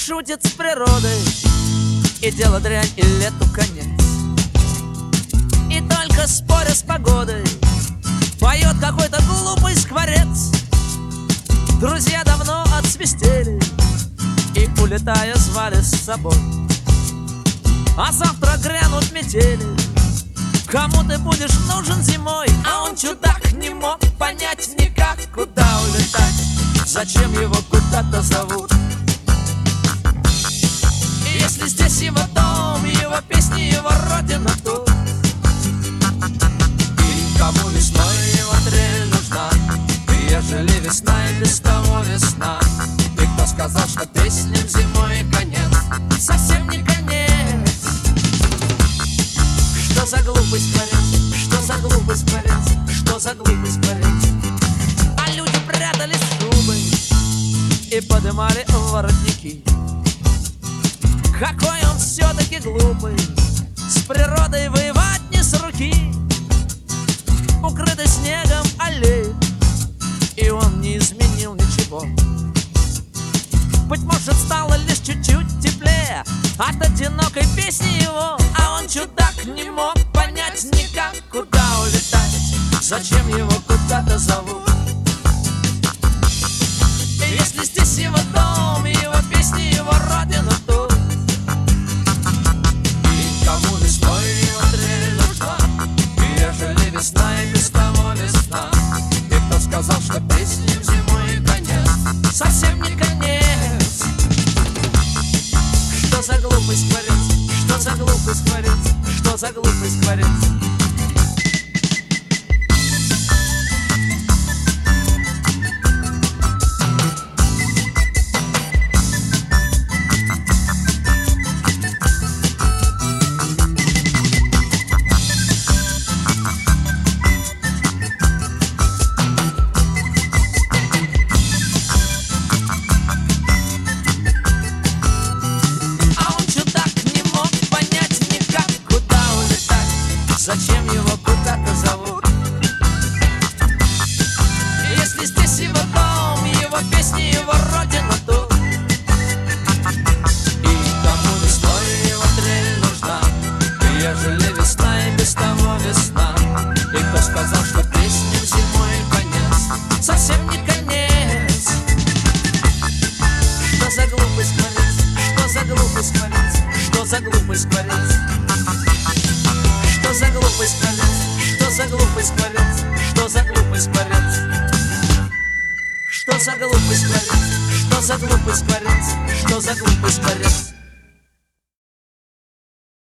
шутит с природой, и дело дрянь, и лету конец. И только споря с погодой поет какой-то глупый скворец. Друзья давно отсвистели и, улетая, звали с собой. А завтра грянут метели. Кому ты будешь нужен зимой? А он, чудак, не мог понять никак, куда улетать, зачем его куда-то зовут. И если здесь его дом, его песни, его родина тут, и кому весной его трель нужна, и ежели весна и без того весна, и кто сказал, что песням зимой конец, совсем не конец. Что за глупость творец? Что за глупость творец? Что за глупость творец? А люди прятались в шубы и подымали воротники. Какой он все-таки глупый, с природой воевать не с руки. Укрытый снегом аллеи, и он не изменил ничего. Быть может, стало лишь чуть-чуть теплее от одинокой песни его. А он, чудак, не мог понять никак, куда улетать, зачем его куда-то зовут. И если здесь его дом, его песни, его родина тут, и кому весной его трель нужна, и ежели весна и без того весна, и кто сказал, что песням зимой конец, совсем не конец. Что за глупость творец? Что за глупость творец? Что за глупость творец? Зачем его куда-то зовут? Если здесь его дом, его песни, его родина тут, и кому весной его трель нужна, и ежели весна и без того весна, и кто сказал, что песням зимой конец, совсем не конец. Что за глупость творец? Что за глупость творец? Что за глупость творец? Что за глупость творец? Что за глупость творец? Что за глупость творец? Что за глупость творец? Что за глупость творец? Что за глупость творец?